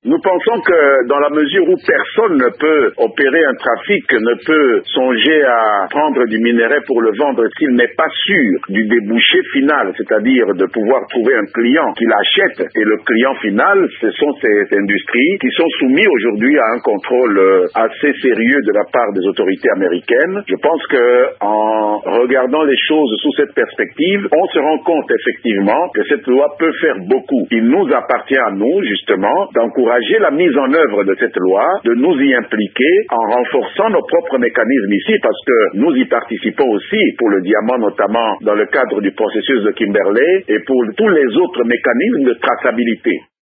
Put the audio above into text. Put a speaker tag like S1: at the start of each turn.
S1: Nous pensons que dans la mesure où personne ne peut opérer un trafic, ne peut songer à prendre du minerai pour le vendre s'il n'est pas sûr du débouché final, c'est-à-dire de pouvoir trouver un client qui l'achète. Et le client final, ce sont ces industries qui sont soumises aujourd'hui à un contrôle assez sérieux de la part des autorités américaines. Je pense que en regardant les choses sous cette perspective, on se rend compte effectivement que cette loi peut faire beaucoup. Il nous appartient à nous, justement, d'encourager la mise en œuvre de cette loi, de nous y impliquer en renforçant nos propres mécanismes ici, parce que nous y participons aussi pour le diamant, notamment dans le cadre du processus de Kimberley, et pour tous les autres mécanismes de traçabilité.